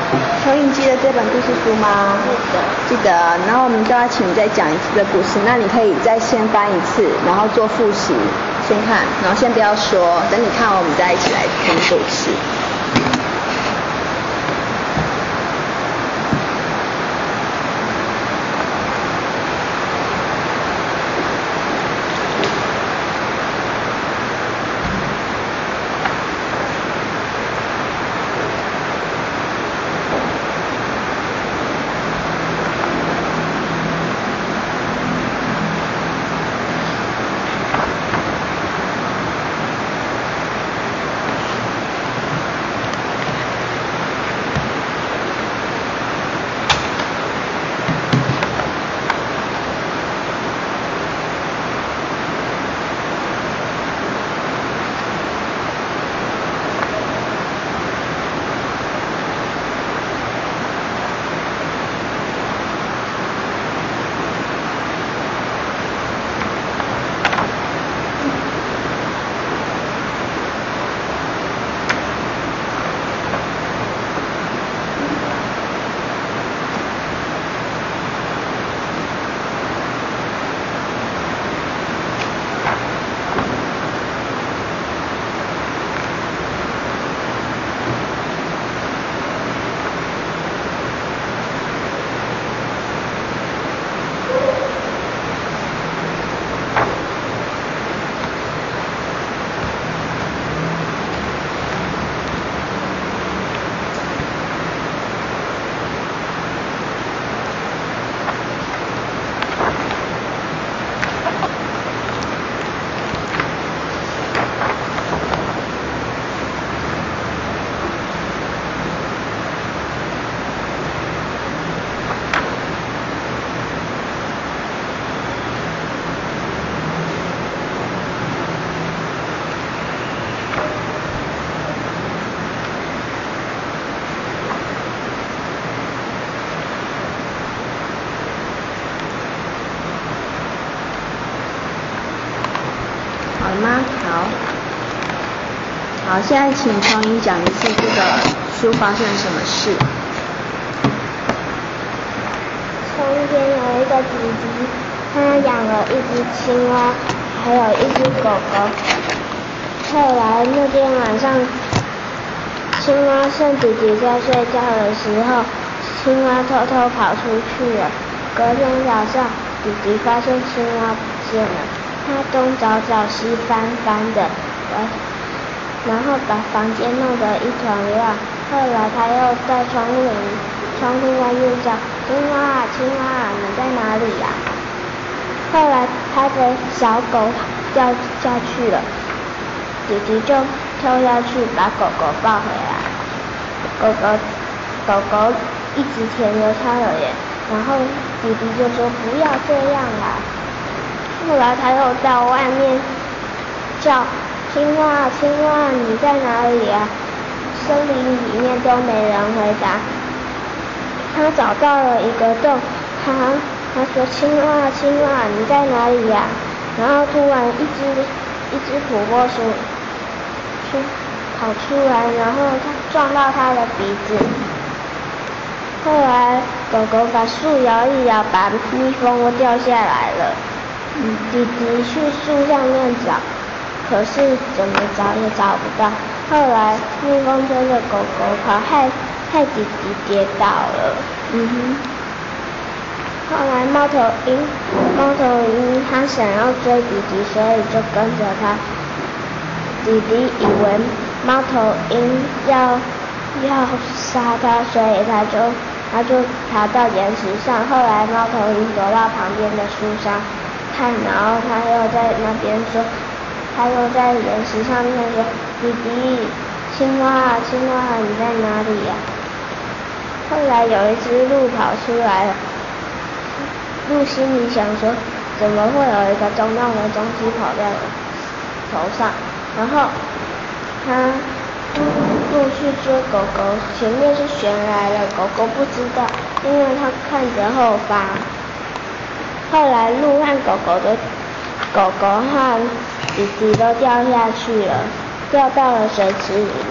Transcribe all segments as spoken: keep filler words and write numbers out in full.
蚯蚓记得这本故事书吗？记得。记得。然后我们就要请你再讲一次这故事，那你可以再先翻一次，然后做复习，先看，然后先不要说，等你看完我们再一起来听故事。好了吗？好。好，现在请从你讲一次这个书发生了什么事。 从前有一个弟弟，他养了一只青蛙，还有一只狗狗。后来那天晚上，青蛙趁弟弟在睡觉的时候，青蛙偷偷跑出去了。隔天早上，弟弟发现青蛙不见了，他东找找西翻翻的，然后把房间弄得一团乱。后来他又在窗户里窗户外面叫青蛙啊青蛙啊，你在哪里呀、啊？后来他的小狗掉下去了，弟弟就跳下去把狗狗抱回来。狗狗狗狗一直舔着他的脸，然后弟弟就说不要这样啦。后来他又到外面叫青蛙青蛙你在哪里啊？森林里面都没人回答。他找到了一个洞，他他说青蛙青蛙你在哪里呀、啊？然后突然一只一只土拨鼠出跑出来，然后他撞到他的鼻子。后来狗狗把树摇一摇，把蜜蜂都掉下来了。嗯，弟弟去树上面找，可是怎么找也找不到。后来蜜蜂追着狗狗跑，害害弟弟跌倒了。嗯哼。后来猫头鹰，猫头鹰它想要追弟弟，所以就跟着他。弟弟以为猫头鹰要要杀他，所以他就他就爬到岩石上。后来猫头鹰躲到旁边的树上看，然后他又在那边说，他又在岩石上面说：“弟弟，青蛙啊，青蛙啊，你在哪里呀、啊？”后来有一只鹿跑出来了，鹿心里想说：“怎么会有一个重要的东西跑在我头上？”然后他鹿去追狗狗，前面是悬来了，狗狗不知道，因为他看着后方。后来鹿和狗狗的狗狗和弟弟都掉下去了，掉到了水池里面。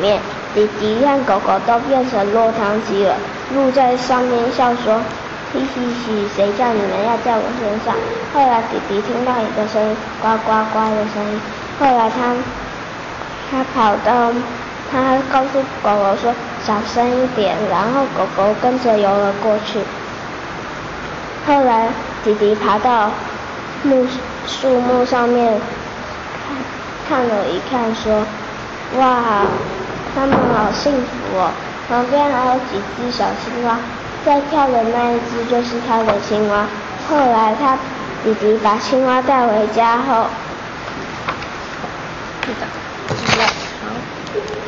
弟弟和狗狗都变成落汤鸡了。鹿在上面笑说：“嘻嘻嘻，谁叫你们要在我身上？”后来弟弟听到一个声音，呱呱呱的声音。后来他他跑到，他告诉狗狗说小声一点，然后狗狗跟着游了过去。后来弟弟爬到木树木上面看看了一看，说：“哇，他们好幸福哦！旁边还有几只小青蛙，在跳的那一只就是他的青蛙。”后来他弟弟把青蛙带回家后， 是的，是的，好。